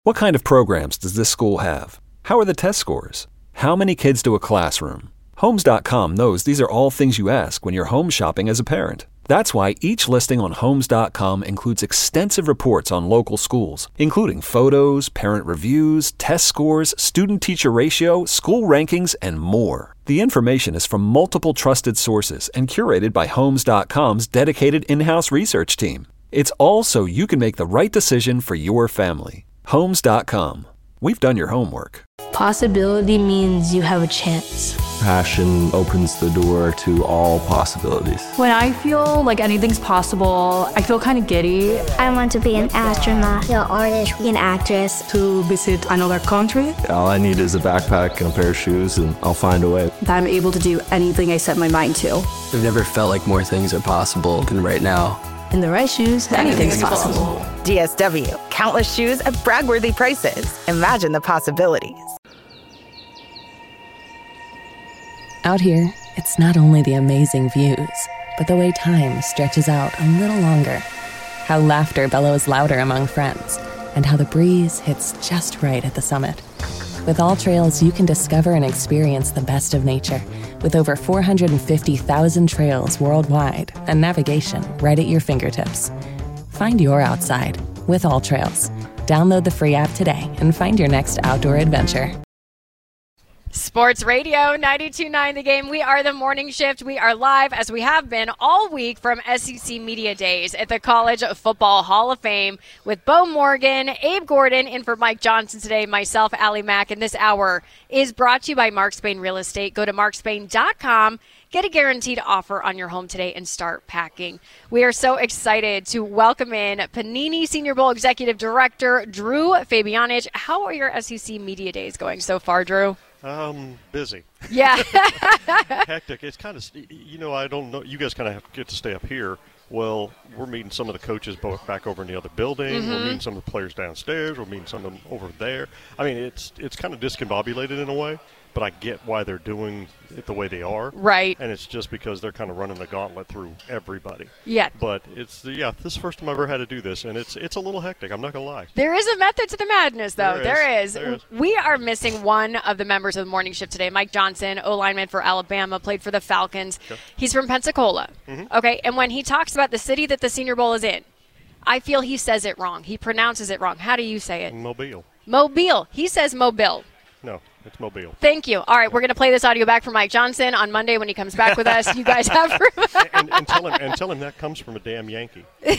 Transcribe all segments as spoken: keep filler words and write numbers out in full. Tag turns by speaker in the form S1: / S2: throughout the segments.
S1: What kind of programs does this school have? How are the test scores? How many kids do a classroom? Homes dot com knows these are all things you ask when you're home shopping as a parent. That's why each listing on Homes dot com includes extensive reports on local schools, including photos, parent reviews, test scores, student-teacher ratio, school rankings, and more. The information is from multiple trusted sources and curated by Homes dot com's dedicated in-house research team. It's all so you can make the right decision for your family. Homes dot com. We've done your homework.
S2: Possibility means you have a chance.
S3: Passion opens the door to all possibilities.
S4: When I feel like anything's possible, I feel kind of giddy.
S5: I want to be an astronaut, an artist, an actress.
S4: To visit another country.
S3: All I need is a backpack and a pair of shoes, and I'll find a way.
S4: That I'm able to do anything I set my mind to.
S6: I've never felt like more things are possible than right now.
S2: In the right shoes, anything's, anything's possible.
S7: possible. D S W. Countless shoes at brag-worthy prices. Imagine the possibilities.
S8: Out here, it's not only the amazing views, but the way time stretches out a little longer. How laughter bellows louder among friends, and how the breeze hits just right at the summit. With All Trails, you can discover and experience the best of nature, with over four hundred fifty thousand trails worldwide and navigation right at your fingertips. Find your outside with All Trails. Download the free app today and find your next outdoor adventure.
S9: Sports Radio ninety-two point nine The Game. We are the morning shift. We are live, as we have been all week, from S E C Media Days at the College Football Hall of Fame with Bo Morgan, Abe Gordon, in for Mike Johnson today, myself, Allie Mack, and this hour is brought to you by Mark Spain Real Estate. Go to mark spain dot com. Get a guaranteed offer on your home today and start packing. We are so excited to welcome in Panini Senior Bowl Executive Director Drew Fabianich. How are your S E C Media Days going so far, Drew?
S10: Um, busy.
S9: Yeah.
S10: Hectic. It's kind of, you know, I don't know. You guys kind of get to stay up here. Well, we're meeting some of the coaches both back over in the other building. Mm-hmm. We're meeting some of the players downstairs. We're meeting some of them over there. I mean, it's it's kind of discombobulated in a way, but I get why they're doing it the way they are.
S9: Right.
S10: And it's just because they're kind of running the gauntlet through everybody.
S9: Yeah.
S10: But it's, yeah, this is the first time I've ever had to do this, and it's it's a little hectic. I'm not going to lie.
S9: There is a method to the madness, though.
S10: There,
S9: there,
S10: is.
S9: is.
S10: there is.
S9: We are missing one of the members of the morning shift today. Mike Johnson, O-lineman for Alabama, played for the Falcons. Okay. He's from Pensacola. Mm-hmm. Okay, and when he talks about the city that the Senior Bowl is in, I feel he says it wrong. He pronounces it wrong. How do you say it?
S10: Mobile.
S9: Mobile. He says Mobile.
S10: No. It's Mobile.
S9: Thank you. All right, we're going to play this audio back from Mike Johnson on Monday when he comes back with us. You guys have proof.
S10: and, and, tell him, and tell him that comes from a damn Yankee. and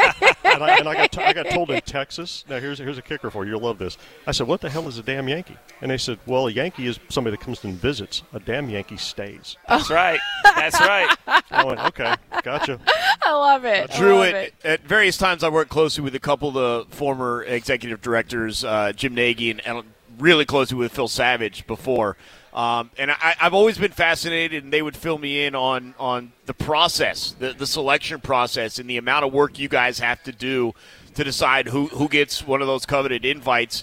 S10: I, and I, got t- I got told in Texas, now here's, here's a kicker for you. You'll love this. I said, what the hell is a damn Yankee? And they said, well, a Yankee is somebody that comes and visits. A damn Yankee stays.
S11: That's right. That's right.
S10: I went, okay, gotcha.
S9: I love it.
S11: I Drew,
S9: love
S11: at,
S9: it.
S11: at various times I worked closely with a couple of the former executive directors, uh, Jim Nagy and, and really closely with Phil Savage before. Um, and I, I've always been fascinated, and they would fill me in on, on the process, the, the selection process, and the amount of work you guys have to do to decide who, who gets one of those coveted invites.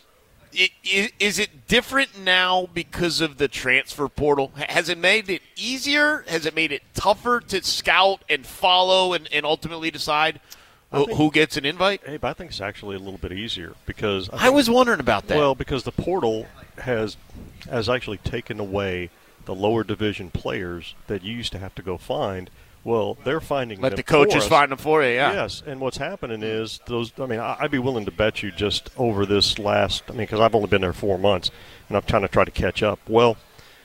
S11: It, is, is it different now because of the transfer portal? Has it made it easier? Has it made it tougher to scout and follow and, and ultimately decide Who,
S10: think,
S11: who gets an invite?
S10: Hey, but I think it's actually a little bit easier because I, think,
S11: I was wondering about that.
S10: Well, because the portal has has actually taken away the lower division players that you used to have to go find. Well, they're finding
S11: Let
S10: them
S11: the coaches
S10: for us.
S11: find them for you, yeah.
S10: Yes, and what's happening is those. I mean, I'd be willing to bet you just over this last. I mean, because I've only been there four months, and I'm trying to try to catch up. Well,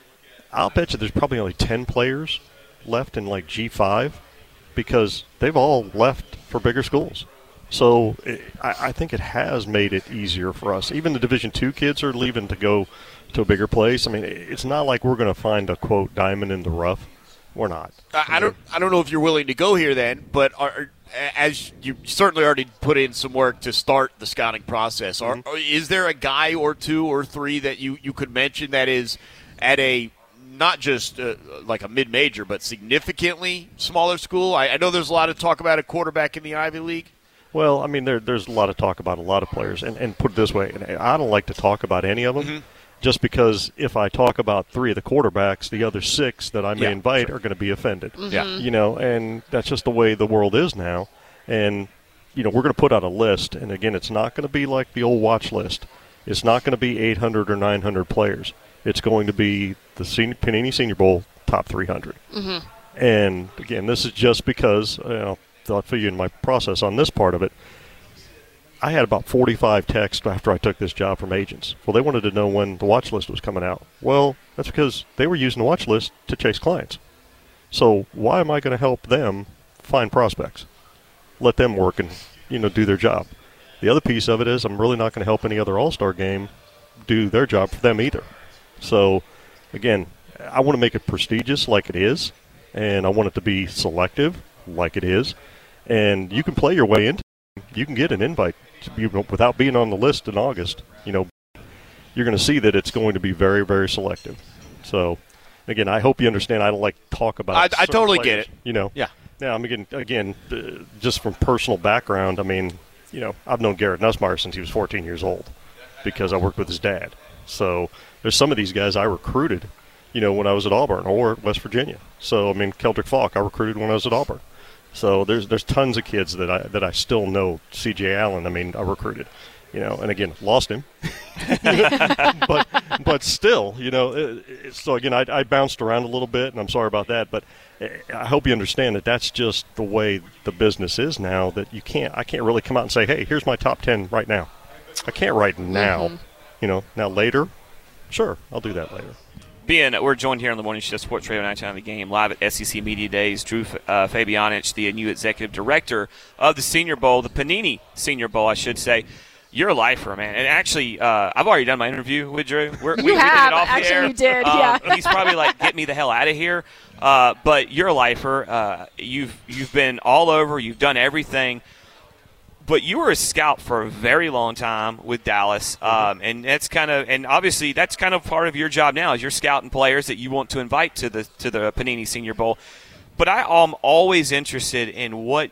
S10: I'll bet you there's probably only ten players left in like G five. Because they've all left for bigger schools. So it, I, I think it has made it easier for us. Even the Division two kids are leaving to go to a bigger place. I mean, it's not like we're going to find a, quote, diamond in the rough. We're not.
S11: I, I don't I don't know if you're willing to go here then, but are, as you certainly already put in some work to start the scouting process, are, mm-hmm. is there a guy or two or three that you, you could mention that is at a not just uh, like a mid-major, but significantly smaller school? I, I know there's a lot of talk about a quarterback in the Ivy League.
S10: Well, I mean, there, there's a lot of talk about a lot of players. And, and put it this way, I don't like to talk about any of them mm-hmm. just because if I talk about three of the quarterbacks, the other six that I may
S11: yeah,
S10: invite
S11: sure.
S10: are going to be offended.
S11: Mm-hmm. Yeah.
S10: You know, and that's just the way the world is now. And you know, we're going to put out a list, and again, it's not going to be like the old watch list. It's not going to be eight hundred or nine hundred players. It's going to be the senior, Panini Senior Bowl top three hundred.
S9: Mm-hmm.
S10: And again, this is just because, you know, I'll fill you in my process on this part of it. I had about forty-five texts after I took this job from agents. Well, they wanted to know when the watch list was coming out. Well, that's because they were using the watch list to chase clients. So why am I going to help them find prospects? Let them work and, you know, do their job. The other piece of it is I'm really not going to help any other all-star game do their job for them either. So, again, I want to make it prestigious like it is, and I want it to be selective like it is. And you can play your way into it. You can get an invite to be, without being on the list in August. You know, you're going to see that it's going to be very, very selective. So, again, I hope you understand. I don't like to talk about.
S11: I, I totally
S10: players,
S11: get it.
S10: You know.
S11: Yeah.
S10: Now, I'm again, again, uh, just from personal background. I mean, you know, I've known Garrett Nussmeier since he was fourteen years old because I worked with his dad. So there's some of these guys I recruited, you know, when I was at Auburn or West Virginia. So I mean, Keldrick Falk I recruited when I was at Auburn. So there's there's tons of kids that I that I still know. C J Allen, I mean, I recruited, you know, and again lost him, but but still, you know. It, it, so again, I, I bounced around a little bit, and I'm sorry about that, but I hope you understand that that's just the way the business is now. That you can't, I can't really come out and say, hey, here's my top ten right now. I can't right now,
S9: Mm-hmm.
S10: you know. Now later, sure, I'll do that later.
S12: Being, we're joined here on the Morning Shift Sports Radio ninety-nine The Game, live at S E C Media Days. Drew uh, Fabianich, the new executive director of the Senior Bowl, the Panini Senior Bowl, I should say. You're a lifer, man. And actually, uh, I've already done my interview with Drew. We're,
S9: You
S12: we, we
S9: have.
S12: did it off
S9: Actually,
S12: the air.
S9: you did,
S12: Um,
S9: yeah.
S12: He's probably like, get me the hell out of here. Uh, but you're a lifer. Uh, you've you've been all over. You've done everything. But you were a scout for a very long time with Dallas, um, and that's kind of, and obviously that's kind of part of your job now is you're scouting players that you want to invite to the to the Panini Senior Bowl. But I am always interested in what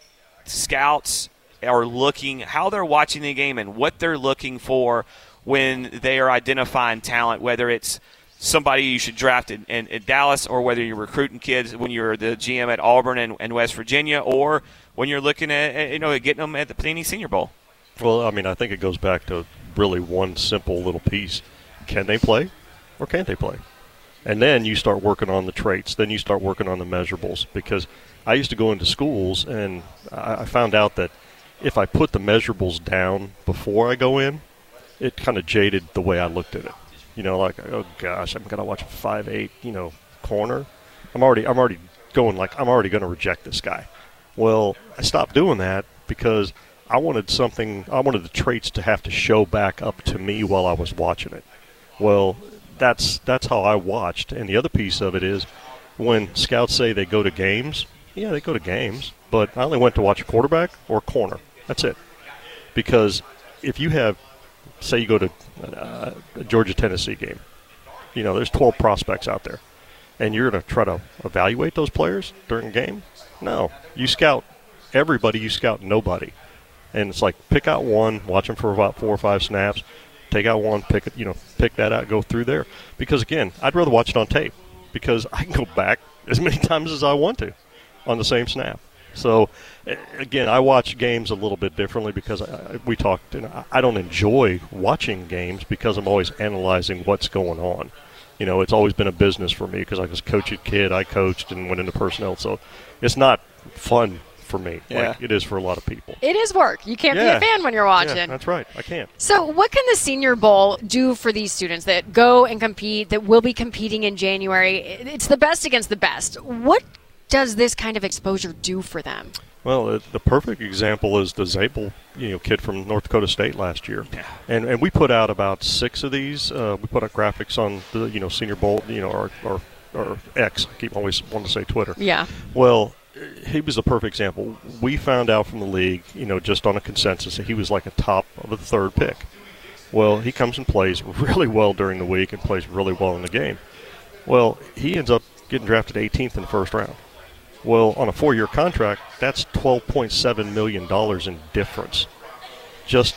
S12: scouts are looking, how they're watching the game, and what they're looking for when they are identifying talent, whether it's somebody you should draft in, in, in Dallas, or whether you're recruiting kids when you're the G M at Auburn and, and West Virginia, or when you're looking at, you know, getting them at the Panini Senior Bowl.
S10: Well, I mean, I think it goes back to really one simple little piece. Can they play or can't they play? And then you start working on the traits. Then you start working on the measurables. Because I used to go into schools, and I found out that if I put the measurables down before I go in, it kind of jaded the way I looked at it. You know, like, oh, gosh, I'm going to watch a five eight, you know, corner. I'm already, I'm already going like, I'm already going to reject this guy. Well, I stopped doing that because I wanted something, I wanted the traits to have to show back up to me while I was watching it. Well, that's that's how I watched. And the other piece of it is when scouts say they go to games, yeah, they go to games, but I only went to watch a quarterback or a corner. That's it. Because if you have, say you go to uh, a Georgia-Tennessee game, you know, there's twelve prospects out there, and you're going to try to evaluate those players during a game? No. You scout everybody, you scout nobody. And it's like pick out one, watch them for about four or five snaps, take out one, pick it, you know, pick that out, go through there. Because, again, I'd rather watch it on tape because I can go back as many times as I want to on the same snap. So, again, I watch games a little bit differently because I, we talked, and I don't enjoy watching games because I'm always analyzing what's going on. You know, it's always been a business for me because I was a coaching kid. I coached and went into personnel. So it's not fun for me
S12: yeah.
S10: like it is for a lot of people.
S9: It is work. You can't
S10: yeah.
S9: be a fan when you're watching.
S10: Yeah, that's right. I can't.
S9: So what can the Senior Bowl do for these students that go and compete, that will be competing in January? It's the best against the best. What does this kind of exposure do for them?
S10: Well, uh, the perfect example is the Zabel, you know, kid from North Dakota State last year,
S12: yeah.
S10: and and we put out about six of these. Uh, we put out graphics on the you know Senior Bowl, you know, or or, or X. I keep always wanting to say Twitter.
S9: Yeah.
S10: Well, he was the perfect example. We found out from the league, you know, just on a consensus that he was like a top of the third pick. Well, he comes and plays really well during the week and plays really well in the game. Well, he ends up getting drafted eighteenth in the first round. Well, on a four-year contract, that's twelve point seven million dollars in difference just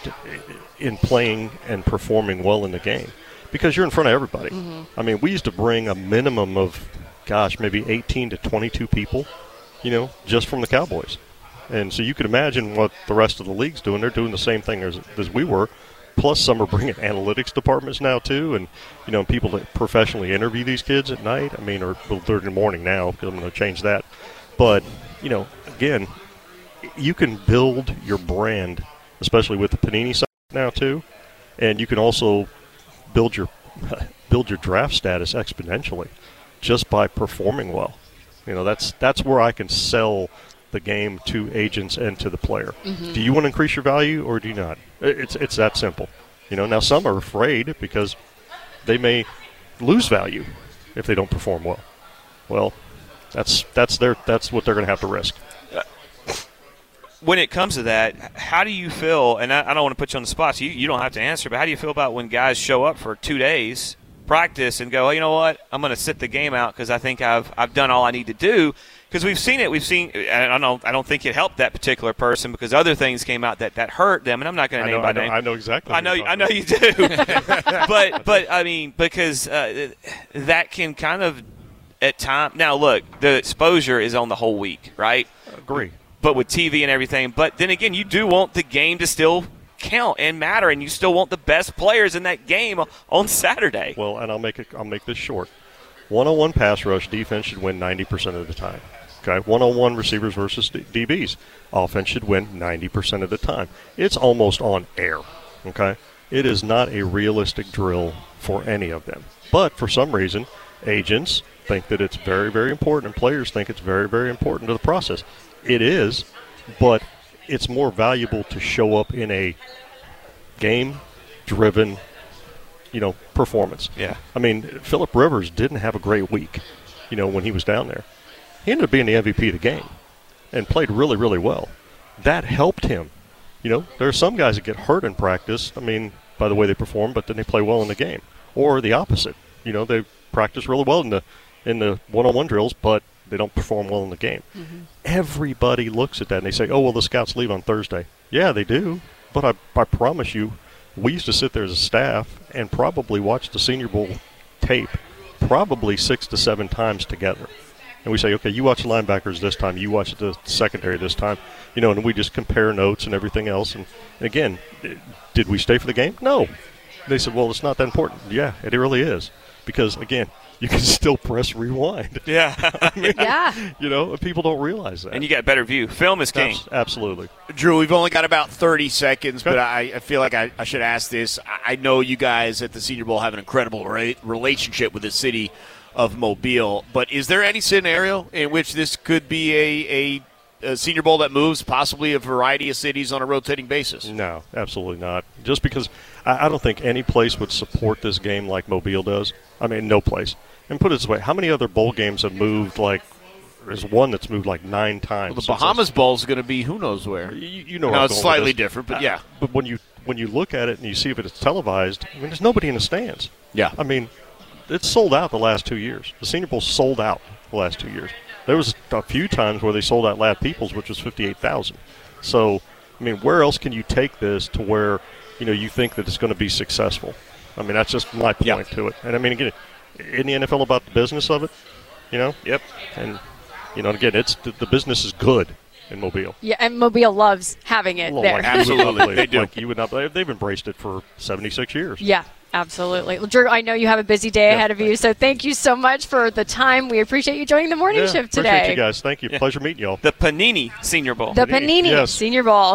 S10: in playing and performing well in the game because you're in front of everybody.
S9: Mm-hmm.
S10: I mean, we used to bring a minimum of, gosh, maybe eighteen to twenty-two people, you know, just from the Cowboys. And so you can imagine what the rest of the league's doing. They're doing the same thing as, as we were. Plus, some are bringing analytics departments now, too. And, you know, people that professionally interview these kids at night. I mean, or well, they're in the morning now because I'm going to change that. But, you know, again, you can build your brand, especially with the Panini site now, too. And you can also build your build your draft status exponentially just by performing well. You know, that's that's where I can sell the game to agents and to the player. Mm-hmm. Do you want to increase your value or do you not? It's it's that simple. You know, now some are afraid because they may lose value if they don't perform well. Well, that's that's their that's what they're going to have to risk.
S12: When it comes to that, how do you feel, and I, I don't want to put you on the spot, so you, you don't have to answer, but how do you feel about when guys show up for two days, practice, and go, oh, you know what, I'm going to sit the game out because I think I've I've done all I need to do? Because we've seen it. We've seen – I don't know, I don't think it helped that particular person because other things came out that, that hurt them, and I'm not going to name by
S10: I know,
S12: name.
S10: I know exactly.
S12: I know, I know you do. but, but I mean, because uh, that can kind of at times – now, look, the exposure is on the whole week, right?
S10: Agree.
S12: But with T V and everything. But then again, you do want the game to still count and matter, and you still want the best players in that game on Saturday.
S10: Well, and I'll make it. I'll make this short. one-on-one pass rush defense should win ninety percent of the time. Okay, one-on-one receivers versus D Bs. Offense should win ninety percent of the time. It's almost on air. Okay, it is not a realistic drill for any of them. But for some reason, agents think that it's very, very important, and players think it's very, very important to the process. It is, but it's more valuable to show up in a game-driven, you know, performance.
S12: Yeah.
S10: I mean, Phillip Rivers didn't have a great week, you know, when he was down there. He ended up being the M V P of the game and played really, really well. That helped him. You know, there are some guys that get hurt in practice, I mean, by the way they perform, but then they play well in the game. Or the opposite. You know, they practice really well in the in the one-on-one drills, but they don't perform well in the game. Mm-hmm. Everybody looks at that and they say, oh, well, the scouts leave on Thursday. Yeah, they do. But I, I promise you, we used to sit there as a staff and probably watch the Senior Bowl tape probably six to seven times together. And we say, okay, you watch the linebackers this time, you watch the secondary this time. You know, and we just compare notes and everything else. And, and again, did we stay for the game? No. They said, well, it's not that important. Yeah, it really is. Because, again, you can still press rewind.
S12: Yeah.
S10: I mean,
S9: yeah.
S10: You know, people don't realize that.
S12: And you got better view. Film is king.
S10: Absolutely.
S11: Drew, we've only got about thirty seconds, but I, I feel like I, I should ask this. I know you guys at the Senior Bowl have an incredible re- relationship with the city of Mobile, but is there any scenario in which this could be a, a, a Senior Bowl that moves possibly a variety of cities on a rotating basis?
S10: No, absolutely not. Just because I, I don't think any place would support this game like Mobile does. I mean, no place. And put it this way, how many other bowl games have moved like – there's one that's moved like nine times.
S11: Well, the Bahamas Bowl is going to be who knows where.
S10: You, you know
S11: no, it's slightly different, but yeah.
S10: Uh, but when you when you look at it and you see if it's televised, I mean, there's nobody in the stands.
S11: Yeah.
S10: I mean, it's sold out the last two years. The Senior Bowl sold out the last two years. There was a few times where they sold out Ladd Peoples, which was fifty-eight thousand. So, I mean, where else can you take this to where, you know, you think that it's going to be successful? I mean, that's just my point yeah. to it. And, I mean, again, in the N F L about the business of it, you know?
S12: Yep.
S10: And, you know, again, it's the, the business is good in Mobile.
S9: Yeah, and Mobile loves having it
S10: well,
S9: there.
S10: Like,
S11: absolutely.
S10: They do. Like you would not, they've embraced it for seventy-six years.
S9: Yeah. Absolutely. Well, Drew, I know you have a busy day yeah, ahead of you, so thank you so much for the time. We appreciate you joining the morning
S10: yeah,
S9: shift today.
S10: Appreciate you guys. Thank you.
S12: Yeah.
S10: Pleasure meeting y'all.
S12: The Panini Senior Bowl.
S9: The Panini, Panini
S10: yes.
S9: Senior Bowl.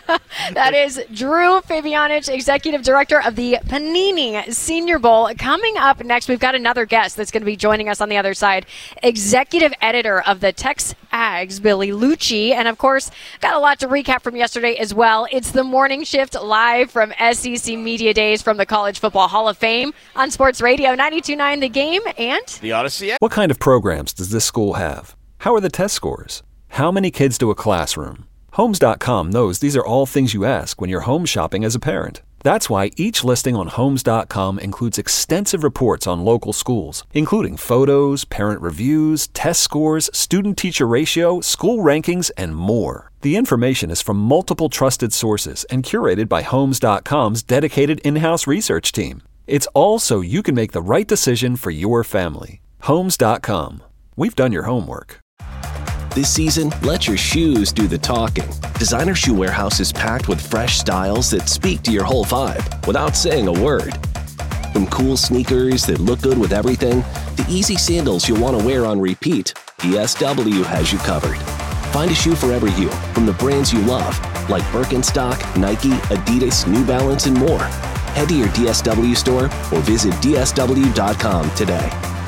S9: That is Drew Fabianich, Executive Director of the Panini Senior Bowl. Coming up next, we've got another guest that's going to be joining us on the other side. Executive Editor of the Tex Ags, Billy Lucci. And, of course, got a lot to recap from yesterday as well. It's the morning shift live from S E C Media Days from the College Football Hall of Fame. On Sports Radio ninety-two point nine The Game and
S11: the Odyssey.
S1: What kind of programs does this school have? How are the test scores? How many kids do a classroom? Homes dot com knows these are all things you ask when you're home shopping as a parent. That's why each listing on Homes dot com includes extensive reports on local schools, including photos, parent reviews, test scores, student-teacher ratio, school rankings, and more. The information is from multiple trusted sources and curated by Homes dot com's dedicated in-house research team. It's all so you can make the right decision for your family. Homes dot com. We've done your homework.
S13: This season, let your shoes do the talking. Designer Shoe Warehouse is packed with fresh styles that speak to your whole vibe without saying a word. From cool sneakers that look good with everything, to easy sandals you'll want to wear on repeat, D S W has you covered. Find a shoe for every you from the brands you love, like Birkenstock, Nike, Adidas, New Balance, and more. Head to your D S W store or visit D S W dot com today.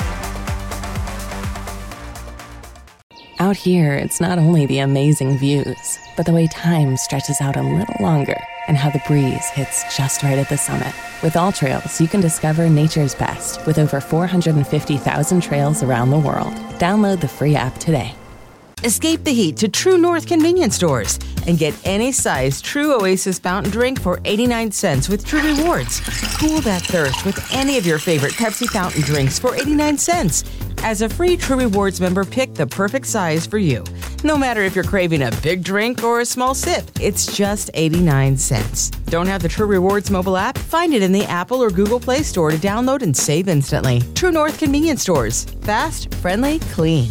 S8: Out here, it's not only the amazing views, but the way time stretches out a little longer and how the breeze hits just right at the summit. With All Trails, you can discover nature's best with over four hundred fifty thousand trails around the world. Download the free app today.
S14: Escape the heat to True North convenience stores and get any size True Oasis fountain drink for eighty-nine cents with True Rewards. Cool that thirst with any of your favorite Pepsi fountain drinks for eighty-nine cents. As a free True Rewards member, pick the perfect size for you. No matter if you're craving a big drink or a small sip, it's just eighty-nine cents. Don't have the True Rewards mobile app? Find it in the Apple or Google Play Store to download and save instantly. True North convenience stores. Fast, friendly, clean.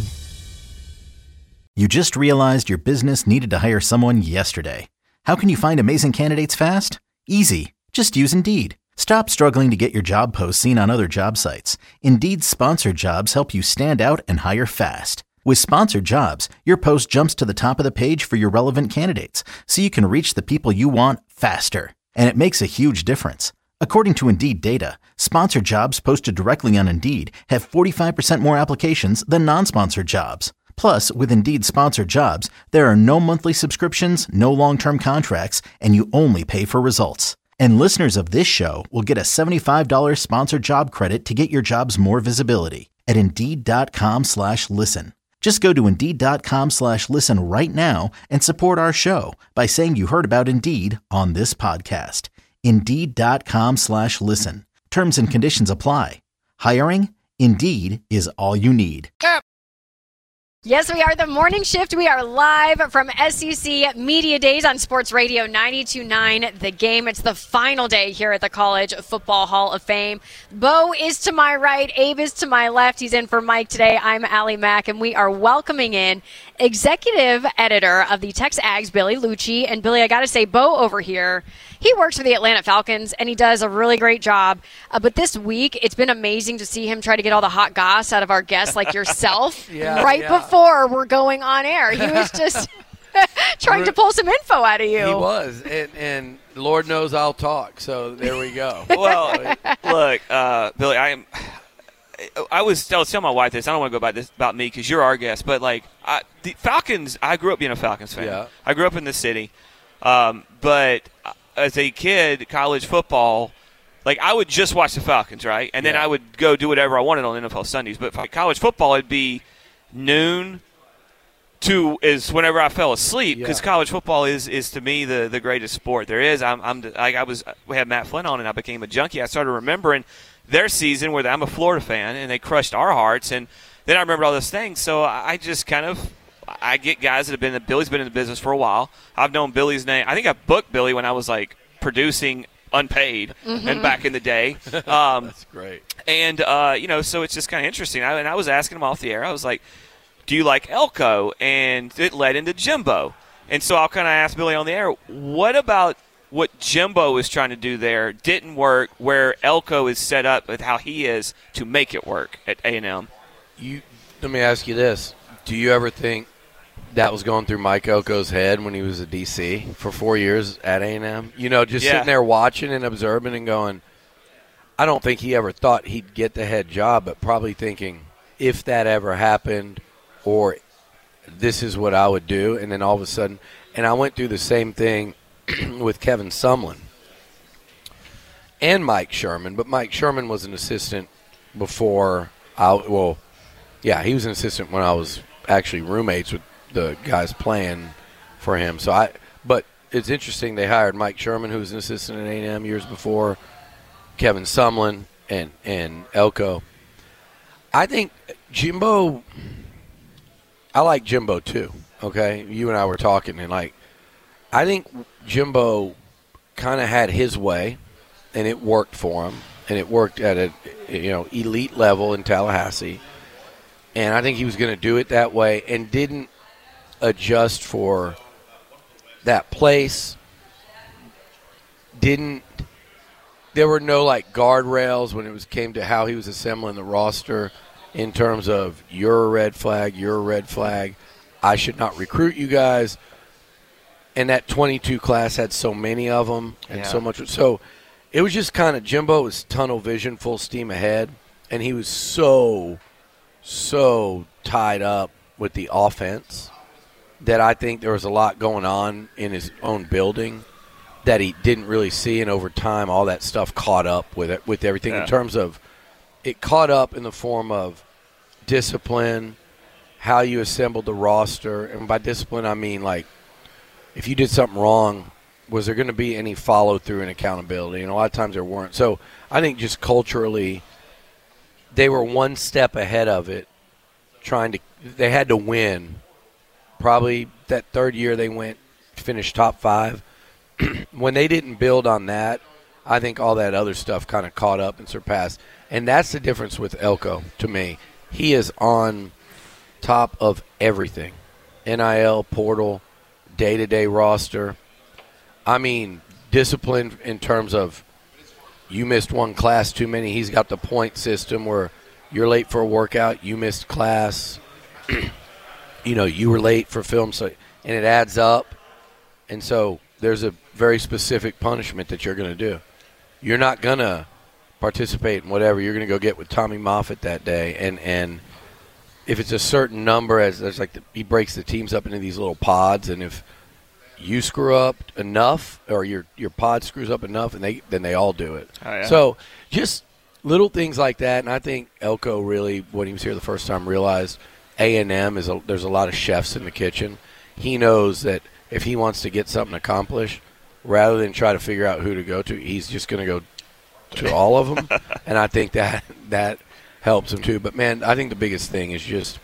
S15: You just realized your business needed to hire someone yesterday. How can you find amazing candidates fast? Easy. Just use Indeed. Stop struggling to get your job posts seen on other job sites. Indeed's sponsored jobs help you stand out and hire fast. With sponsored jobs, your post jumps to the top of the page for your relevant candidates, so you can reach the people you want faster. And it makes a huge difference. According to Indeed data, sponsored jobs posted directly on Indeed have forty-five percent more applications than non-sponsored jobs. Plus, with Indeed sponsored jobs, there are no monthly subscriptions, no long-term contracts, and you only pay for results. And listeners of this show will get a seventy-five dollars sponsored job credit to get your jobs more visibility at Indeed.com slash listen. Just go to Indeed.com slash listen right now and support our show by saying you heard about Indeed on this podcast. Indeed.com slash listen. Terms and conditions apply. Hiring? Indeed is all you need.
S9: Yes, we are the morning shift. We are live from S E C Media Days on Sports Radio ninety-two point nine The Game. It's the final day here at the College Football Hall of Fame. Bo is to my right. Abe is to my left. He's in for Mike today. I'm Allie Mack, and we are welcoming in executive editor of the Tex Ags, Billy Lucci. And Billy, I got to say, Bo over here, he works for the Atlanta Falcons, and he does a really great job. Uh, but this week, it's been amazing to see him try to get all the hot goss out of our guests like yourself
S16: yeah,
S9: right
S16: yeah.
S9: before we're going on air. He was just trying to pull some info out of you.
S16: He was, and, and Lord knows I'll talk, so there we go.
S12: Well, look, uh, Billy, I am. I was, I was telling my wife this. I don't want to go about this about me because you're our guest, but like I, the Falcons, I grew up being a Falcons fan.
S16: Yeah.
S12: I grew up in the city, um, but as a kid, college football, like I would just watch the Falcons, right, and then
S16: yeah.
S12: I would go do whatever I wanted on N F L Sundays. But for college football, it'd be noon to is whenever I fell asleep because
S16: yeah.
S12: college football is, is to me the, the greatest sport there is. I'm, I'm like I was we had Matt Flynn on and I became a junkie. I started remembering their season where I'm a Florida fan and they crushed our hearts, and then I remembered all those things. So I just kind of I get guys that have been Billy's been in the business for a while. I've known Billy's name. I think I booked Billy when I was like producing unpaid
S16: mm-hmm.
S12: and back in the day. Um,
S16: That's great.
S12: And uh, you know, so it's just kind of interesting. I, and I was asking him off the air. I was like, do you like Elko? And it led into Jimbo. And so I'll kind of ask Billy on the air, what about what Jimbo is trying to do there didn't work where Elko is set up with how he is to make it work at A and M?
S16: You, let me ask you this. Do you ever think that was going through Mike Elko's head when he was a D C for four years at A and M? You know, just
S12: yeah.
S16: sitting there watching and observing and going, I don't think he ever thought he'd get the head job, but probably thinking, if that ever happened, or this is what I would do, and then all of a sudden, and I went through the same thing with Kevin Sumlin and Mike Sherman, but Mike Sherman was an assistant before I, well, yeah, he was an assistant when I was actually roommates with the guys playing for him. So I, but it's interesting they hired Mike Sherman, who was an assistant at A and M years before, Kevin Sumlin, and, and Elko. I think Jimbo, I like Jimbo too, okay? You and I were talking, and like, I think Jimbo kind of had his way, and it worked for him, and it worked at a you know elite level in Tallahassee, and I think he was going to do it that way, and didn't adjust for that place. Didn't there were no like guardrails when it was came to how he was assembling the roster in terms of you're a red flag, you're a red flag. I should not recruit you guys. And that twenty-two class had so many of them and
S12: Yeah.
S16: so much. So it was just kind of Jimbo was tunnel vision, full steam ahead, and he was so, so tied up with the offense that I think there was a lot going on in his own building that he didn't really see, and over time all that stuff caught up with it, with everything
S12: Yeah.
S16: in terms of it caught up in the form of discipline, how you assembled the roster, and by discipline I mean like if you did something wrong, was there going to be any follow-through and accountability? And a lot of times there weren't. So I think just culturally they were one step ahead of it, trying to – they had to win. Probably that third year they went – finished top five. When they didn't build on that, I think all that other stuff kind of caught up and surpassed. And that's the difference with Elko to me. He is on top of everything. N I L, portal, day-to-day roster. I mean, discipline in terms of you missed one class too many. He's got the point system where you're late for a workout, you missed class. You know, you were late for film, so and it adds up. And so there's a very specific punishment that you're going to do. You're not going to participate in whatever. You're going to go get with Tommy Moffitt that day. And, and if it's a certain number, as there's like the, he breaks the teams up into these little pods, and if you screw up enough or your your pod screws up enough, and they then they all do it.
S12: Oh, yeah.
S16: So just little things like that. And I think Elko really, when he was here the first time, realized A and M is a, there's a lot of chefs in the kitchen. He knows that if he wants to get something accomplished, rather than try to figure out who to go to, he's just going to go to all of them. And I think that that helps him too. But, man, I think the biggest thing is just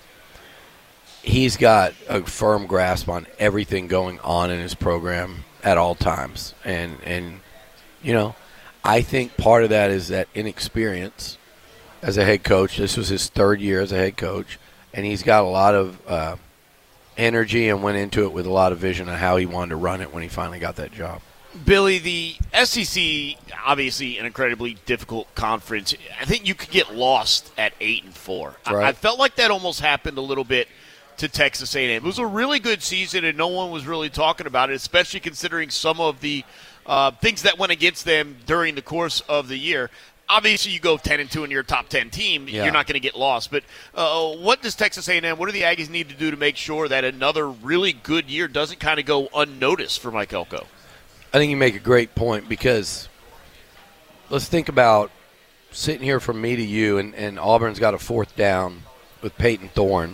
S16: he's got a firm grasp on everything going on in his program at all times. And, and you know, I think part of that is that inexperience as a head coach. This was his third year as a head coach, and he's got a lot of uh, energy and went into it with a lot of vision on how he wanted to run it when he finally got that job.
S11: Billy, the S E C, obviously an incredibly difficult conference. I think you could get lost at eight and four.
S16: Right.
S11: I, I felt like that almost happened a little bit to Texas A and M. It was a really good season, and no one was really talking about it, especially considering some of the uh, things that went against them during the course of the year. Obviously, you go ten and two and you're a top ten team,
S16: Yeah.
S11: you're not going to get lost. But uh, what does Texas A and M, what do the Aggies need to do to make sure that another really good year doesn't kind of go unnoticed for Mike Elko?
S16: I think you make a great point, because let's think about sitting here from me to you, and, and Auburn's got a fourth down with Peyton Thorne,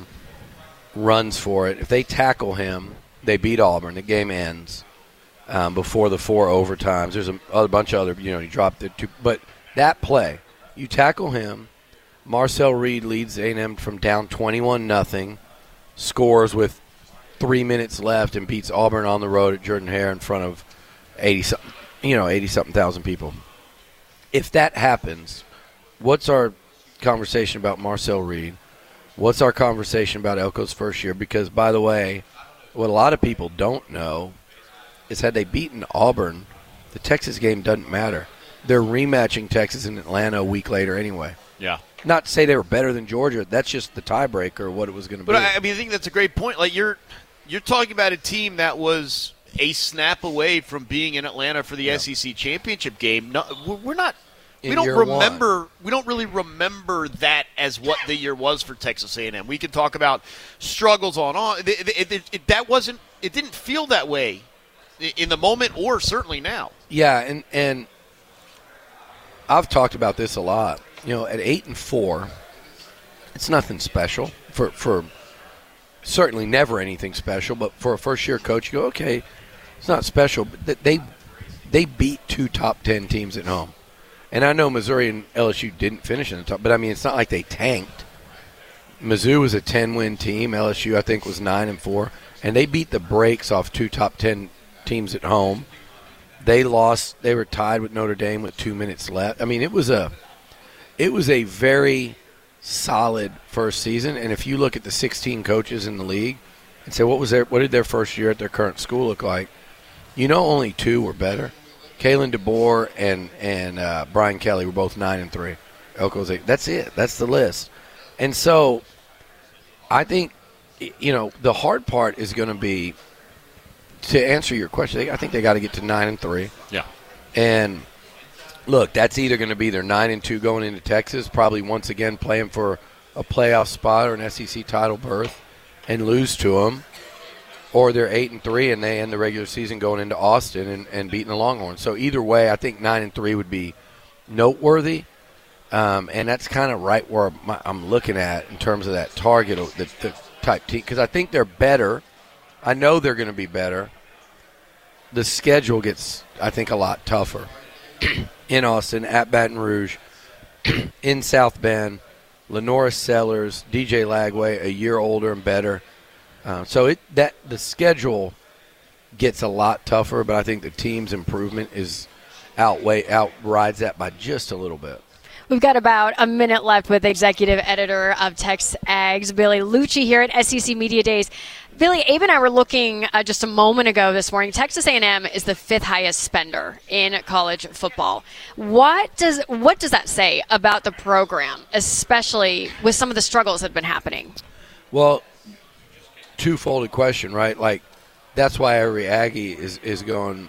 S16: runs for it. If they tackle him, they beat Auburn. The game ends um, before the four overtimes. There's a, a bunch of other, you know, he dropped it too. But that play, you tackle him, Marcel Reed leads A and M from down twenty-one nothing, scores with three minutes left, and beats Auburn on the road at Jordan-Hare in front of eighty something, you know, eighty something thousand people. If that happens, what's our conversation about Marcel Reed? What's our conversation about Elko's first year? Because, by the way, what a lot of people don't know is had they beaten Auburn, the Texas game doesn't matter. They're rematching Texas in Atlanta a week later anyway.
S11: Yeah.
S16: Not to say they were better than Georgia. That's just the tiebreaker of what it was going to be.
S11: But, I, I mean, I think that's a great point. Like, you're you're talking about a team that was a snap away from being in Atlanta for the
S16: Yeah.
S11: S E C championship game. No, we're not.
S16: In
S11: we don't
S16: year
S11: remember.
S16: one.
S11: We don't really remember that as what the year was for Texas A and M. We can talk about struggles on on. It, it, it, it, that wasn't. It didn't feel that way in the moment, or certainly now.
S16: Yeah, and and I've talked about this a lot. You know, at eight and four, it's nothing special for for certainly never anything special. But for a first year coach, you go, okay, it's not special. But they they beat two top ten teams at home, and I know Missouri and L S U didn't finish in the top, but I mean it's not like they tanked. Mizzou was a ten win team. L S U I think was nine and four, and they beat the brakes off two top ten teams at home. They lost. They were tied with Notre Dame with two minutes left. I mean, it was a, it was a very solid first season. And if you look at the sixteen coaches in the league, and say, what was their, what did their first year at their current school look like? You know, only two were better. Kalen DeBoer and and uh, Brian Kelly were both nine and three. Elko's eight. That's it. That's the list. And so, I think, you know, the hard part is going to be to answer your question. I think they got to get to nine and three.
S17: Yeah.
S16: And look, that's either going to be their nine and two going into Texas, probably once again playing for a playoff spot or an S E C title berth, and lose to them. Or they're eight and three and they end the regular season going into Austin and, and beating the Longhorns. So either way, I think nine and three would be noteworthy, um, and that's kind of right where I'm looking at in terms of that target, the, the type team, because I think they're better. I know they're going to be better. The schedule gets, I think, a lot tougher in Austin, at Baton Rouge, in South Bend, Lenora Sellers, D J Lagway, a year older and better. Uh, so it that the schedule gets a lot tougher, but I think the team's improvement is outweigh outrides that by just a little bit.
S9: We've got about a minute left with executive editor of Tex Ags, Billy Liucci, here at S E C Media Days. Billy, Abe and I were looking uh, just a moment ago this morning. Texas A and M is the fifth highest spender in college football. What does what does that say about the program, especially with some of the struggles that have been happening?
S16: Well, two-folded question, right? Like, that's why every Aggie is, is going,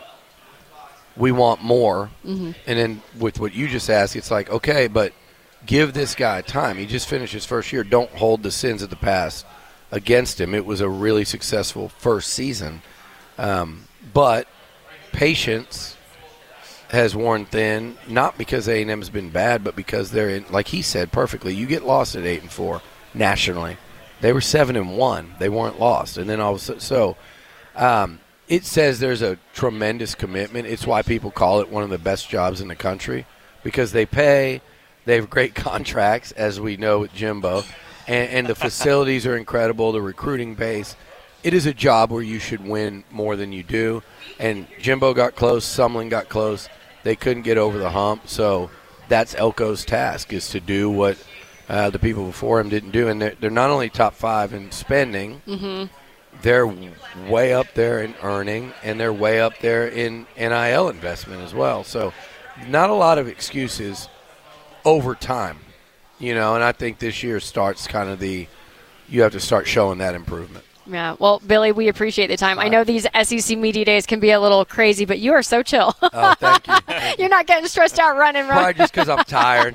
S16: we want more. Mm-hmm. And then with what you just asked, it's like, okay, but give this guy time. He just finished his first year. Don't hold the sins of the past against him. It was a really successful first season. Um, but patience has worn thin, not because A and M's been bad, but because they're in, like he said perfectly, you get lost at eight and four nationally. They were seven and one. They weren't lost, and then all of a sudden, so um, it says there's a tremendous commitment. It's why people call it one of the best jobs in the country, because they pay, they have great contracts, as we know with Jimbo, and, and the facilities are incredible. The recruiting base. It is a job where you should win more than you do. And Jimbo got close. Sumlin got close. They couldn't get over the hump. So that's Elko's task, is to do what Uh, the people before him didn't do. And they're, they're not only top five in spending, mm-hmm. they're way up there in earning, and they're way up there in N I L investment as well. So not a lot of excuses over time, you know, and I think this year starts kind of the – you have to start showing that improvement.
S9: Yeah, well, Billy, we appreciate the time. I know these S E C Media Days can be a little crazy, but you are so chill.
S16: Oh, thank you. Thank
S9: You're not getting stressed out running, right?
S16: Probably just because I'm tired.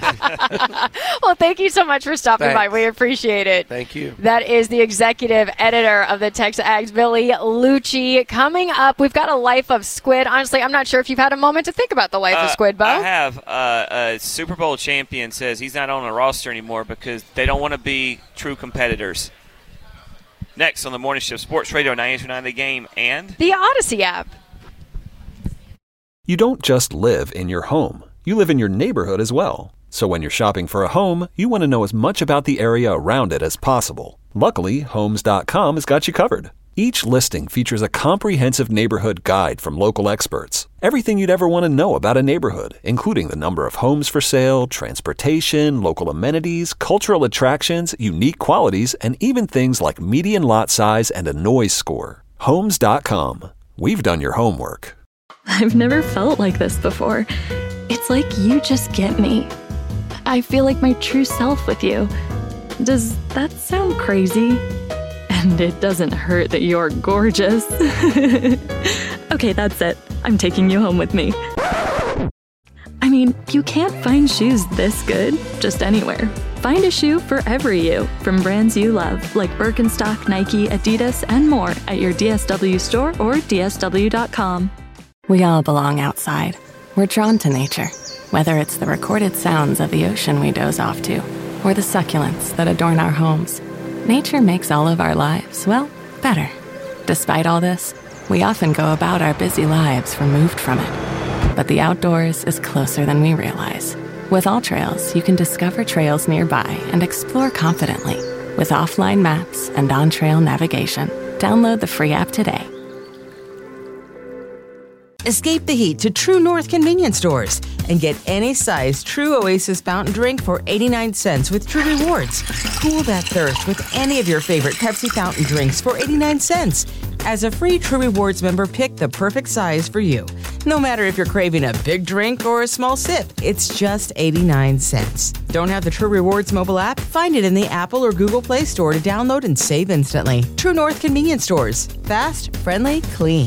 S9: Well, thank you so much for stopping
S16: Thanks.
S9: by. We appreciate it.
S16: Thank you.
S9: That is the executive editor of the Tex Ags, Billy Liucci. Coming up, we've got a Life of Squid. Honestly, I'm not sure if you've had a moment to think about the Life
S12: uh,
S9: of Squid, Bo.
S12: I have. Uh, a Super Bowl champion says he's not on a roster anymore because they don't want to be true competitors. Next on the Morning Shift, Sports Radio ninety-two point nine The Game and
S9: the Odyssey app.
S1: You don't just live in your home. You live in your neighborhood as well. So when you're shopping for a home, you want to know as much about the area around it as possible. Luckily, Homes dot com has got you covered. Each listing features a comprehensive neighborhood guide from local experts. Everything you'd ever want to know about a neighborhood, including the number of homes for sale, transportation, local amenities, cultural attractions, unique qualities, and even things like median lot size and a noise score. Homes dot com. We've done your homework.
S4: I've never felt like this before. It's like you just get me. I feel like my true self with you. Does that sound crazy? And it doesn't hurt that you're gorgeous. Okay, that's it. I'm taking you home with me. I mean, you can't find shoes this good just anywhere. Find a shoe for every you from brands you love, like Birkenstock, Nike, Adidas, and more at your D S W store or D S W dot com.
S8: We all belong outside. We're drawn to nature, whether it's the recorded sounds of the ocean we doze off to, or the succulents that adorn our homes. Nature makes all of our lives, well, better. Despite all this, we often go about our busy lives removed from it. But the outdoors is closer than we realize. With AllTrails, you can discover trails nearby and explore confidently with offline maps and on-trail navigation. Download the free app today.
S14: Escape the heat to True North convenience stores and get any size True Oasis fountain drink for eighty-nine cents with True Rewards. Cool that thirst with any of your favorite Pepsi fountain drinks for eighty-nine cents. As a free True Rewards member, pick the perfect size for you. No matter if you're craving a big drink or a small sip, it's just eighty-nine cents. Don't have the True Rewards mobile app? Find it in the Apple or Google Play Store to download and save instantly. True North convenience stores. Fast, friendly, clean.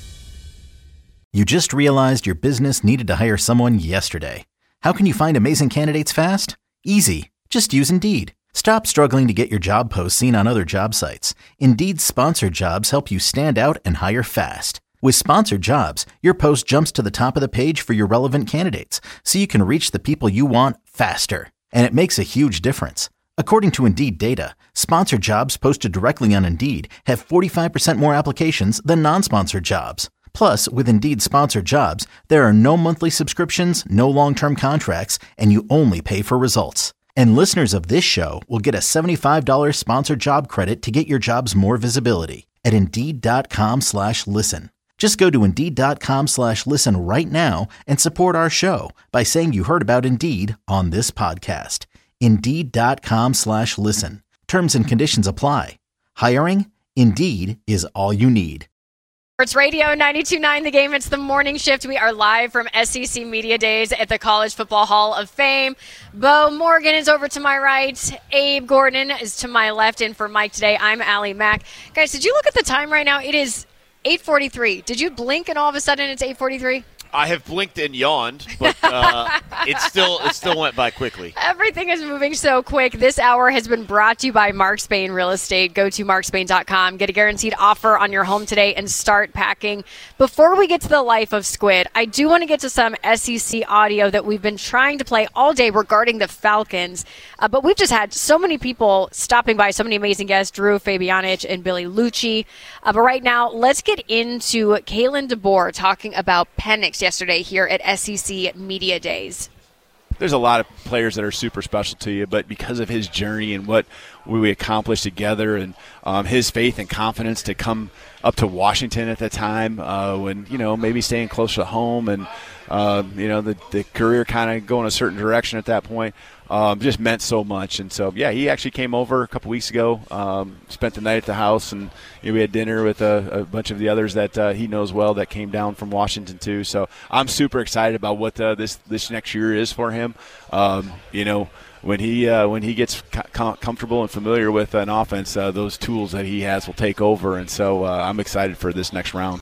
S15: You just realized your business needed to hire someone yesterday. How can you find amazing candidates fast? Easy. Just use Indeed. Stop struggling to get your job posts seen on other job sites. Indeed's sponsored jobs help you stand out and hire fast. With sponsored jobs, your post jumps to the top of the page for your relevant candidates, so you can reach the people you want faster. And it makes a huge difference. According to Indeed data, sponsored jobs posted directly on Indeed have forty-five percent more applications than non-sponsored jobs. Plus, with Indeed sponsored jobs, there are no monthly subscriptions, no long-term contracts, and you only pay for results. And listeners of this show will get a seventy-five dollars sponsored job credit to get your jobs more visibility at Indeed.com slash listen. Just go to Indeed.com slash listen right now and support our show by saying you heard about Indeed on this podcast. Indeed.com slash listen. Terms and conditions apply. Hiring? Indeed is all you need.
S9: Sports Radio ninety-two point nine The Game. It's the morning shift. We are live from S E C Media Days at the College Football Hall of Fame. Bo Morgan is over to my right. Abe Gordon is to my left. And for Mike today, I'm Allie Mack. Guys, did you look at the time right now? It is eight forty-three. Did you blink and all of a sudden it's eight forty-three?
S11: I have blinked and yawned, but uh, it still it still went by quickly.
S9: Everything is moving so quick. This hour has been brought to you by Mark Spain Real Estate. Go to mark spain dot com. Get a guaranteed offer on your home today and start packing. Before we get to the life of Squid, I do want to get to some S E C audio that we've been trying to play all day regarding the Falcons. Uh, but we've just had so many people stopping by, so many amazing guests, Drew Fabianich and Billy Lucci. Uh, but right now, let's get into Kalen DeBoer talking about Penix yesterday here at S E C Media Days.
S17: There's a lot of players that are super special to you, but because of his journey and what we accomplished together and um, his faith and confidence to come up to Washington at the time uh, when, you know, maybe staying close to home and, uh, you know, the, the career kind of going a certain direction at that point um, just meant so much. And so, yeah, he actually came over a couple weeks ago, um, spent the night at the house, and you know, we had dinner with a, a bunch of the others that uh, he knows well that came down from Washington too. So I'm super excited about what uh, this, this next year is for him. Um, you know, when he uh, when he gets com- comfortable and familiar with an offense, uh, those tools that he has will take over. And so uh, I'm excited for this next round.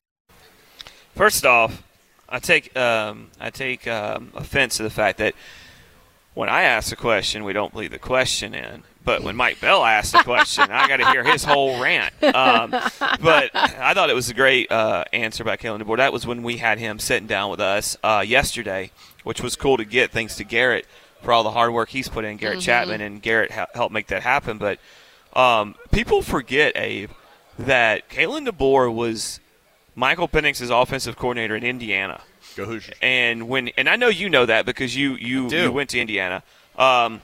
S12: First off, I take um, I take um, offense to the fact that when I ask a question, we don't leave the question in. But when Mike Bell asked a question, I got to hear his whole rant. Um, but I thought it was a great uh, answer by Kalen DeBoer. That was when we had him sitting down with us uh, yesterday, which was cool to get, thanks to Garrett for all the hard work he's put in, Garrett mm-hmm. Chapman, and Garrett ha- helped make that happen. But um, people forget, Abe, that Kalen DeBoer was Michael Penix's offensive coordinator in Indiana.
S11: Go Hoosiers.
S12: And when and I know you know that because you you, you went to Indiana. Um,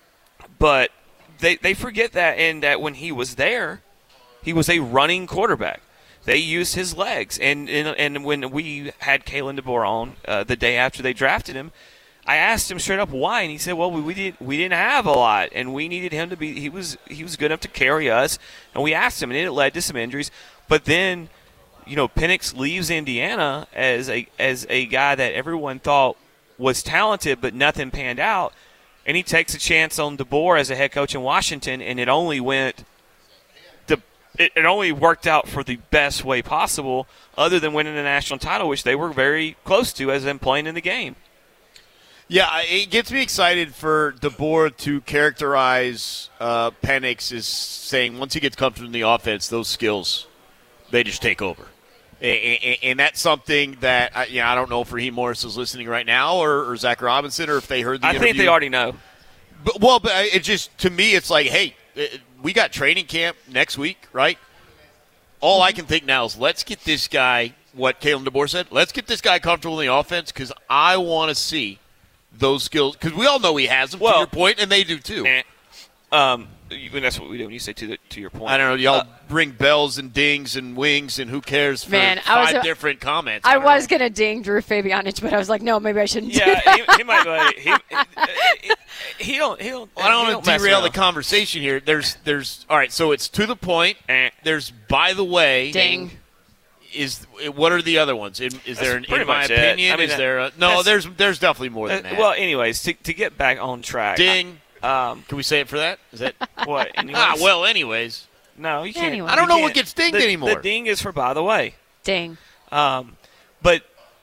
S12: but they they forget that and that when he was there, he was a running quarterback. They used his legs. And and, and when we had Kalen DeBoer on uh, the day after they drafted him, I asked him straight up why, and he said, "Well, we, we didn't we didn't have a lot, and we needed him to be. He was he was good enough to carry us, and we asked him, and it led to some injuries. But then, you know, Penix leaves Indiana as a as a guy that everyone thought was talented, but nothing panned out, and he takes a chance on DeBoer as a head coach in Washington, and it only went the it, it only worked out for the best way possible, other than winning a national title, which they were very close to as them playing in the game."
S11: Yeah, it gets me excited for DeBoer to characterize uh, Penix as saying once he gets comfortable in the offense, those skills, they just take over. And, and that's something that, you know, I don't know if Raheem Morris is listening right now or, or Zach Robinson or if they heard the
S12: I
S11: interview.
S12: think they already know.
S11: But, well, but it just, to me, it's like, hey, we got training camp next week, right? All I can think now is let's get this guy, what Kalen DeBoer said, let's get this guy comfortable in the offense because I want to see those skills, because we all know he has them, well, to your point, and they do too.
S12: Um, that's what we do when you say to the, to your point.
S11: I don't know. Y'all
S12: uh,
S11: ring bells and dings and wings and who cares for
S9: Man,
S11: five
S9: I was,
S11: different comments.
S9: I,
S11: I
S9: was going to ding Drew Fabianich, but I was like, no, maybe I shouldn't
S12: Yeah,
S9: do that.
S12: he, he might like, he, he, he don't, he don't,
S11: Well, I don't
S12: he
S11: want
S12: don't
S11: to derail
S12: mess
S11: the conversation here. There's, there's, all right, so it's to the point. There's, by the way.
S9: Ding.
S11: Is what are the other ones? Is, is there an,
S12: pretty
S11: in my
S12: much it.
S11: opinion,
S12: I mean,
S11: is there a, no, there's there's definitely more than
S12: Uh,
S11: that.
S12: well, anyways, to, to get back on track.
S11: Ding.
S12: I, um,
S11: Can we say it for that? Is that
S12: what? Anyways?
S11: Ah, well, anyways.
S12: No, you can't.
S9: Anyway.
S11: I don't know
S12: you
S11: what
S12: can't.
S11: gets dinged
S12: the,
S11: anymore.
S12: The ding is for by the way.
S9: Ding.
S12: Um, but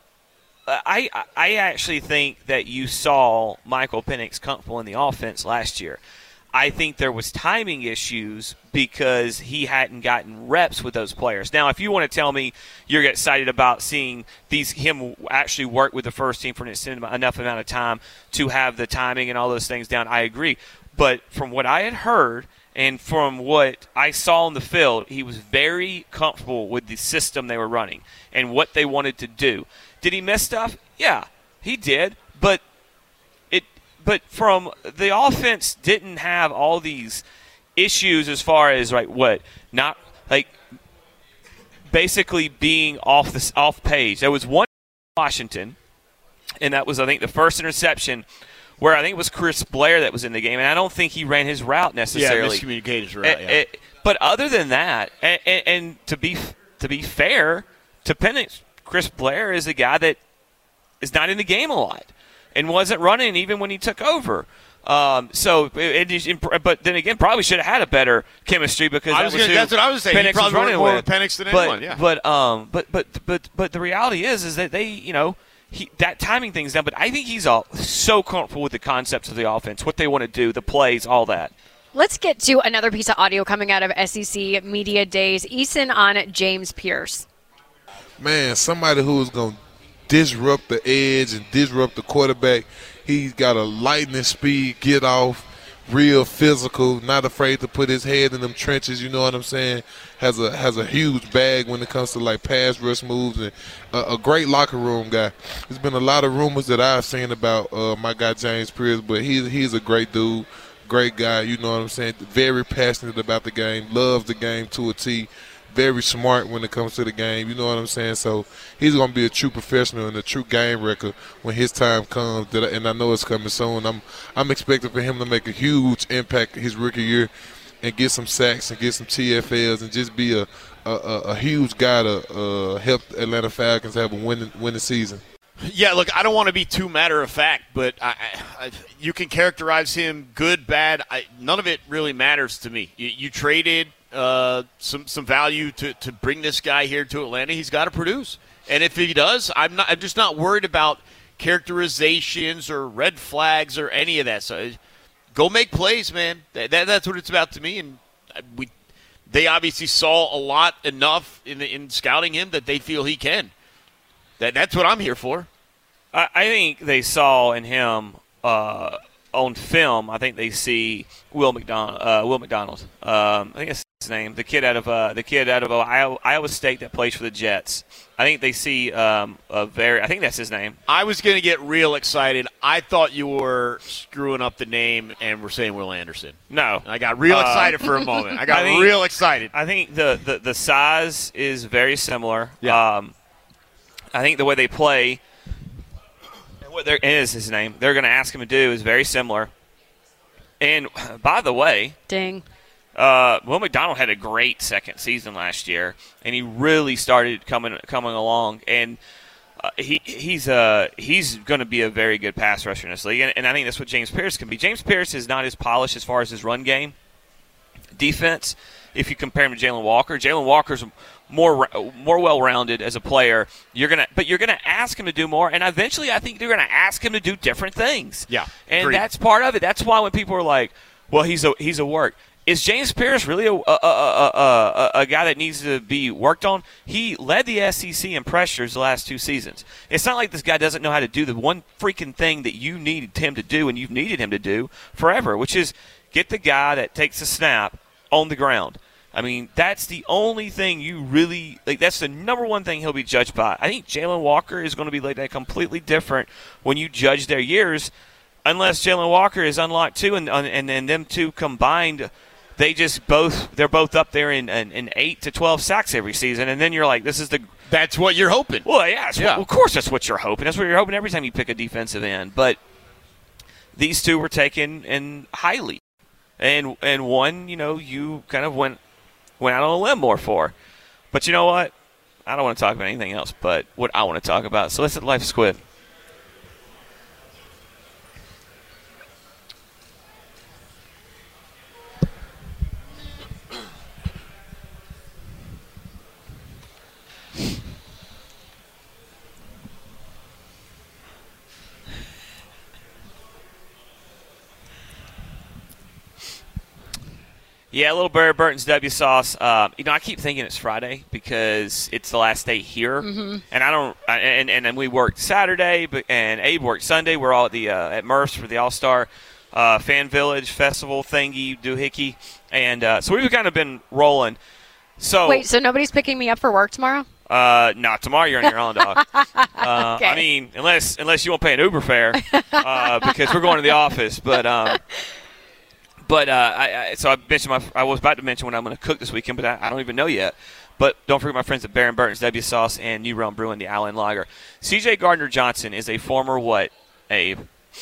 S12: I I actually think that you saw Michael Penix comfortable in the offense last year. I think there was timing issues because he hadn't gotten reps with those players. Now, if you want to tell me you're excited about seeing these him actually work with the first team for an extended enough amount of time to have the timing and all those things down, I agree. But from what I had heard and from what I saw on the field, he was very comfortable with the system they were running and what they wanted to do. Did he miss stuff? Yeah, he did. But But from the offense didn't have all these issues as far as like what not like basically being off the off page. There was one in Washington, and that was I think the first interception where I think it was Chris Blair that was in the game, and I don't think he ran his route necessarily.
S11: Yeah, miscommunicated his route. Yeah.
S12: It, it, but other than that, and, and, and to be to be fair to Penix, Chris Blair is a guy that is not in the game a lot. And wasn't running even when he took over. Um, so, it, it, but then again, probably should have had a better chemistry because
S11: I
S12: that
S11: was
S12: was
S11: gonna,
S12: who
S11: that's what I was saying.
S12: Penix
S11: He probably
S12: was running
S11: more
S12: with
S11: with Penix than
S12: but,
S11: anyone. Yeah.
S12: But um, but but but but the reality is, is that they, you know, he, that timing thing's done. But I think he's all so comfortable with the concepts of the offense, what they want to do, the plays, all that.
S9: Let's get to another piece of audio coming out of S E C Media Days. Eason on James Pierce.
S18: Man, somebody who is going to disrupt the edge and disrupt the quarterback. He's got a lightning speed, get off, real physical, not afraid to put his head in them trenches, you know what I'm saying? Has a has a huge bag when it comes to like pass rush moves and a, a great locker room guy. There's been a lot of rumors that I've seen about uh, my guy James Pierce, but he's he's a great dude, great guy, you know what I'm saying? Very passionate about the game, loves the game to a T. Very smart when it comes to the game, you know what I'm saying? So he's going to be a true professional and a true game record when his time comes, and I know it's coming soon. I'm I'm expecting for him to make a huge impact his rookie year and get some sacks and get some T F Ls and just be a a, a, a huge guy to uh, help Atlanta Falcons have a winning winning season.
S11: Yeah, look, I don't want to be too matter of fact, but I, I, you can characterize him good, bad. I, none of it really matters to me. You, you traded uh, some some value to, to bring this guy here to Atlanta. He's got to produce, and if he does, I'm not. I'm just not worried about characterizations or red flags or any of that. So, go make plays, man. That, that that's what it's about to me. And we, they obviously saw a lot enough in the, in scouting him that they feel he can. That that's what I'm here for.
S12: I, I think they saw in him uh, on film. I think they see Will McDonald. Uh, Will McDonald. Um, I think that's his name. The kid out of uh, the kid out of Iowa, Iowa State that plays for the Jets. I think they see um, a very. I think that's his name.
S11: I was going to get real excited. I thought you were screwing up the name and were saying Will Anderson.
S12: No,
S11: I got real
S12: uh,
S11: excited for a moment. I got
S12: I think,
S11: real excited.
S12: I think the, the, the size is very similar.
S11: Yeah.
S12: Um, I think the way they play, and what there is his name, they're going to ask him to do is very similar. And by the way,
S9: ding,
S12: uh, Will McDonald had a great second season last year, and he really started coming coming along. And uh, he he's uh he's going to be a very good pass rusher in this league, and, and I think that's what James Pierce can be. James Pierce is not as polished as far as his run game, defense. If you compare him to Jalen Walker, Jalen Walker's more more well-rounded as a player. You're gonna, but you're gonna ask him to do more, and eventually, I think you're gonna ask him to do different things.
S11: Yeah,
S12: and
S11: agreed.
S12: that's part of it. That's why when people are like, "Well, he's a he's a work," is James Pierce really a a, a, a, a, a guy that needs to be worked on? He led the S E C in pressures the last two seasons. It's not like this guy doesn't know how to do the one freaking thing that you needed him to do, and you've needed him to do forever, which is get the guy that takes a snap on the ground. I mean, that's the only thing you really – like that's the number one thing he'll be judged by. I think Jalen Walker is going to be like that completely different when you judge their years unless Jalen Walker is unlocked too and and, and them two combined they just both they're both up there in, in, in eight to twelve sacks every season, and then you're like, this is the
S11: that's what you're hoping.
S12: Well, yeah, that's
S11: yeah.
S12: What, of course that's what you're hoping. That's what you're hoping every time you pick a defensive end. But these two were taken in highly, and and one, you know, you kind of went went out on a limb more for. But you know what? I don't want to talk about anything else but what I want to talk about. So let's hit Life Squid. Yeah, a little Barry Burton's W sauce. Um, you know, I keep thinking it's Friday because it's the last day here,
S9: mm-hmm.
S12: and I don't. I, and and then we worked Saturday, but and Abe worked Sunday. We're all at the uh, at Murph's for the All Star uh, Fan Village Festival thingy doohickey, and uh, so we've kind of been rolling. So
S9: wait, so nobody's picking me up for work tomorrow?
S12: Uh, no, tomorrow you're on your own, dog. uh,
S9: okay.
S12: I mean, unless unless you won't pay an Uber fare, uh, because we're going to the office, but. Um, But uh, I, I, so I mentioned my, I was about to mention what I'm going to cook this weekend, but I, I don't even know yet. But don't forget my friends at Baron Burton's W Sauce and New Realm Brewing, the Island Lager. C J Gardner Johnson is a former what, Abe?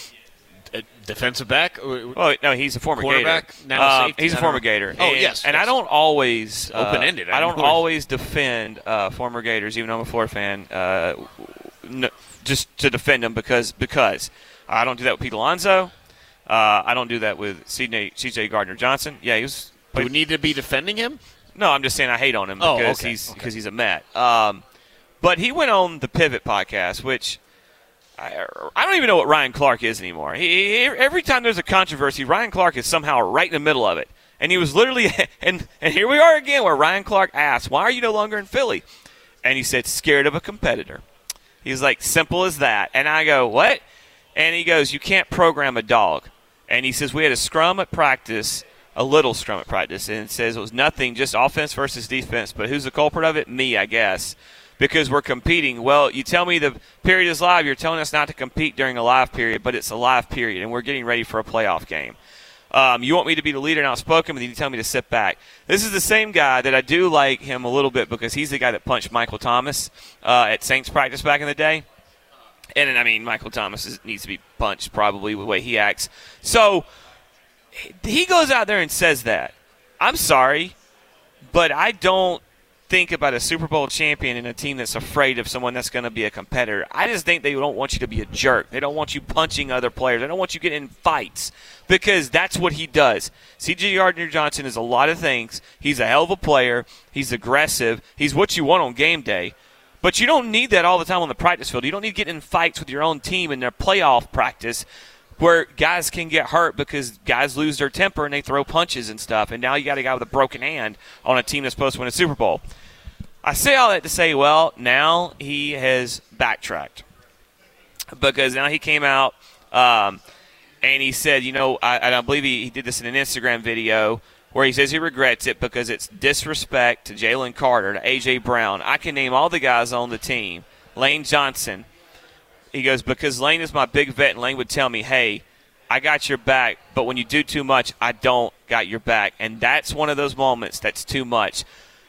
S11: A defensive back?
S12: Oh no, he's a former
S11: quarterback.
S12: Gator.
S11: Now
S12: um,
S11: safety.
S12: He's a former Gator.
S11: Oh
S12: and,
S11: yes,
S12: and
S11: yes.
S12: I don't always uh,
S11: open-ended.
S12: I don't always defend uh, former Gators, even though I'm a Florida fan. Uh, no, just to defend them because because I don't do that with Pete Alonso. Uh, I don't do that with C J Gardner Johnson. Yeah, he was.
S11: Do we need to be defending him?
S12: No, I'm just saying I hate on him
S11: Oh,
S12: because
S11: okay,
S12: he's
S11: okay.
S12: because he's a Met. Um, but he went on the Pivot podcast, which I, I don't even know what Ryan Clark is anymore. He, he, every time there's a controversy, Ryan Clark is somehow right in the middle of it, and he was literally and and here we are again, where Ryan Clark asked, "Why are you no longer in Philly?" And he said, "Scared of a competitor." He's like, simple as that. And I go, "What?" And he goes, "You can't program a dog." And he says, we had a scrum at practice, a little scrum at practice, and it says it was nothing, just offense versus defense. But who's the culprit of it? Me, I guess, because we're competing. Well, you tell me the period is live. You're telling us not to compete during a live period, but it's a live period, and we're getting ready for a playoff game. Um, you want me to be the leader and outspoken, but then you tell me to sit back. This is the same guy that I do like him a little bit because he's the guy that punched Michael Thomas uh, at Saints practice back in the day. And, I mean, Michael Thomas is, needs to be punched probably with the way he acts. So he goes out there and says that. I'm sorry, but I don't think about a Super Bowl champion in a team that's afraid of someone that's going to be a competitor. I just think they don't want you to be a jerk. They don't want you punching other players. They don't want you getting in fights because that's what he does. C J Gardner Johnson is a lot of things. He's a hell of a player. He's aggressive. He's what you want on game day. But you don't need that all the time on the practice field. You don't need to get in fights with your own team in their playoff practice where guys can get hurt because guys lose their temper and they throw punches and stuff. And now you got a guy with a broken hand on a team that's supposed to win a Super Bowl. I say all that to say, well, now he has backtracked because now he came out um, and he said, you know, I, and I believe he, he did this in an Instagram video where he says he regrets it because it's disrespect to Jalen Carter, to A J. Brown. I can name all the guys on the team. Lane Johnson. He goes, because Lane is my big vet, and Lane would tell me, hey, I got your back, but when you do too much, I don't got your back. And that's one of those moments that's too much.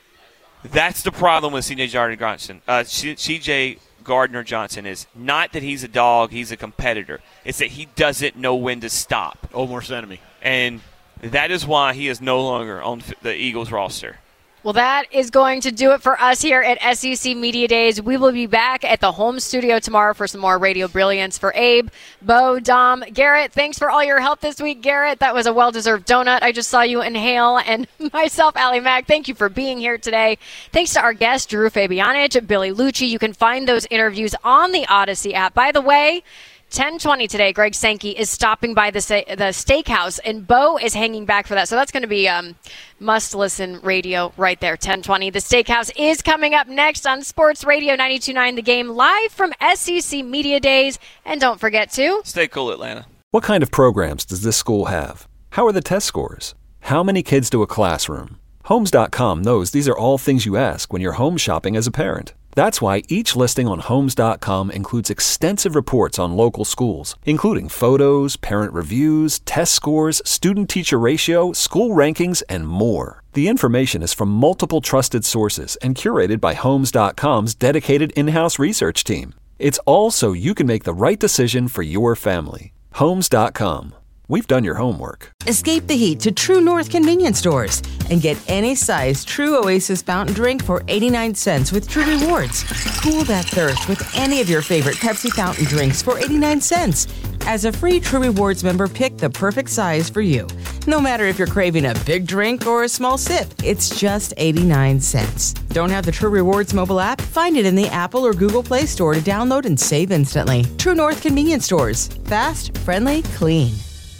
S12: That's the problem with C J Gardner Johnson. Uh, C J Gardner Johnson is not that he's a dog, he's a competitor. It's that he doesn't know when to stop.
S11: Almost enemy.
S12: And that is why he is no longer on the Eagles roster.
S9: Well, that is going to do it for us here at S E C Media Days. We will be back at the home studio tomorrow for some more Radio Brilliance. For Abe, Bo, Dom, Garrett, thanks for all your help this week, Garrett. That was a well-deserved donut I just saw you inhale. And myself, Allie Mack, thank you for being here today. Thanks to our guest, Drew Fabianich, Billy Lucci. You can find those interviews on the Odyssey app. By the way, ten twenty today, Greg Sankey is stopping by the the steakhouse, and Bo is hanging back for that. So that's going to be um, must-listen radio right there, ten twenty. The steakhouse is coming up next on Sports Radio ninety-two point nine The Game, live from S E C Media Days. And don't forget to
S12: stay cool, Atlanta.
S1: What kind of programs does this school have? How are the test scores? How many kids do a classroom? Homes dot com knows these are all things you ask when you're home shopping as a parent. That's why each listing on Homes dot com includes extensive reports on local schools, including photos, parent reviews, test scores, student-teacher ratio, school rankings, and more. The information is from multiple trusted sources and curated by Homes dot com's dedicated in-house research team. It's all so you can make the right decision for your family. Homes dot com. We've done your homework.
S14: Escape the heat to True North convenience stores and get any size True Oasis fountain drink for eighty-nine cents with True Rewards. Cool that thirst with any of your favorite Pepsi fountain drinks for eighty-nine cents. As a free True Rewards member, pick the perfect size for you. No matter if you're craving a big drink or a small sip, it's just eighty-nine cents. Don't have the True Rewards mobile app? Find it in the Apple or Google Play Store to download and save instantly. True North convenience stores. Fast, friendly, clean.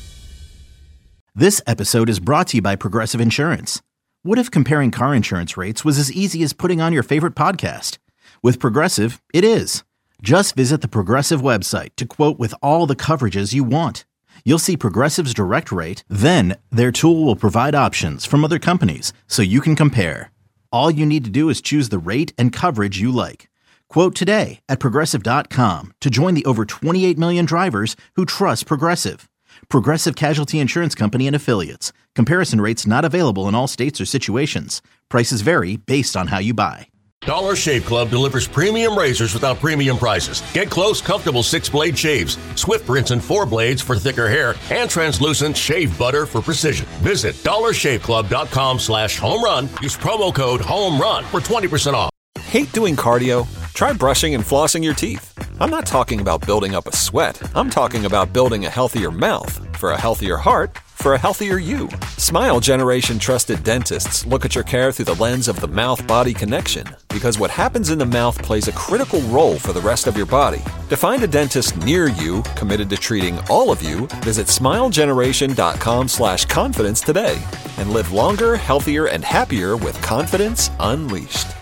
S15: This episode is brought to you by Progressive Insurance. What if comparing car insurance rates was as easy as putting on your favorite podcast? With Progressive, it is. Just visit the Progressive website to quote with all the coverages you want. You'll see Progressive's direct rate, then their tool will provide options from other companies so you can compare. All you need to do is choose the rate and coverage you like. Quote today at Progressive dot com to join the over twenty-eight million drivers who trust Progressive. Progressive Casualty Insurance Company and Affiliates. Comparison rates not available in all states or situations. Prices vary based on how you buy.
S19: Dollar Shave Club delivers premium razors without premium prices. Get close, comfortable six-blade shaves, Swift rinse and four blades for thicker hair, and translucent shave butter for precision. Visit dollar shave club dot com slash home run. Use promo code HOMERUN for twenty percent off.
S1: Hate doing cardio? Try brushing and flossing your teeth. I'm not talking about building up a sweat. I'm talking about building a healthier mouth for a healthier heart for a healthier you. Smile Generation trusted dentists look at your care through the lens of the mouth-body connection, because what happens in the mouth plays a critical role for the rest of your body. To find a dentist near you committed to treating all of you, visit smile generation dot com slash confidence today and live longer, healthier, and happier with confidence unleashed.